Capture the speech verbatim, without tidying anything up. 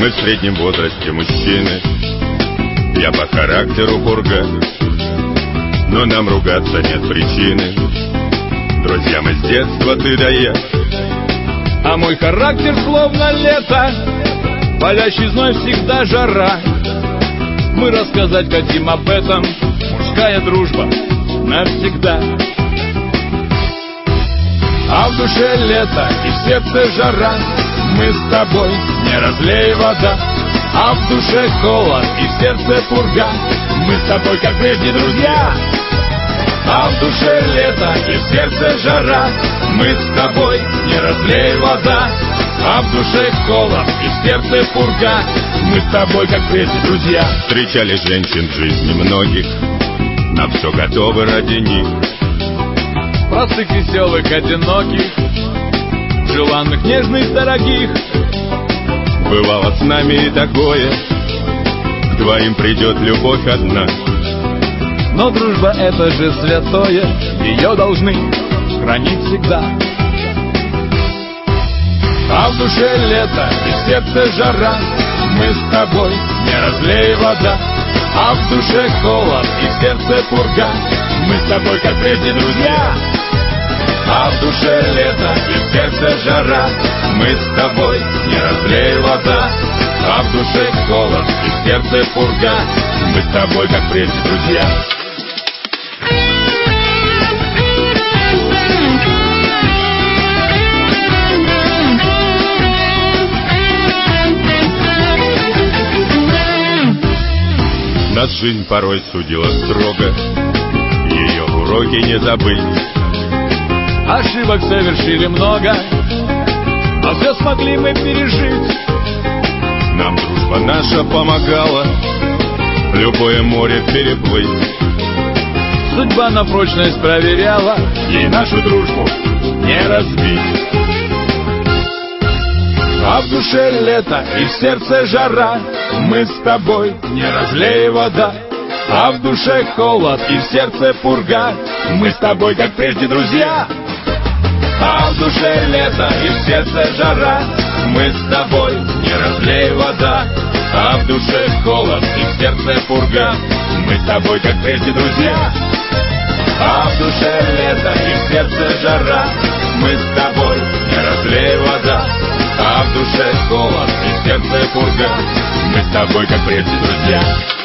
Мы в среднем возрасте мужчины, я по характеру пурга, но нам ругаться нет причины. Друзья, мы с детства ты да я, а мой характер словно лето, палящий зной всегда жара. Мы рассказать хотим об этом, мужская дружба навсегда. А в душе лето и в сердце жара, мы с тобой не разлей вода. А в душе холод и в сердце пурга, мы с тобой как прежде друзья. А в душе лето и в сердце жара, мы с тобой не разлей вода. А в душе холод и в сердце пурга, мы с тобой как прежде друзья. Встречали женщин в жизни многих, на все готовы ради них. Простых, веселых, одиноких, желанных, нежных, дорогих. Бывало с нами и такое, к двоим придет любовь одна. Но дружба это же святое, ее должны хранить всегда. А в душе лето и в сердце жара, мы с тобой не разлей вода. А в душе холод и в сердце пурга, мы с тобой как прежде друзья. А в душе лето и в сердце жара, мы с тобой не разлей вода. А в душе холод и в сердце пурга, мы с тобой как прежде друзья. Нас жизнь порой судила строго, ее уроки не забыть. Ошибок совершили много, но все смогли мы пережить. Нам дружба наша помогала любое море переплыть. Судьба на прочность проверяла, ей нашу дружбу не разбить. А в душе лето и в сердце жара, мы с тобой не разлей вода. А в душе холод и в сердце пурга, мы с тобой как прежде друзья. А в душе лето и в сердце жара, мы с тобой не разлей вода. А в душе холод и в сердце пурга, мы с тобой как прежде друзья. А в душе лето и в сердце жара, мы с тобой не разлей вода. А в душе холод и в сердце пурга, мы с тобой как прежде друзья.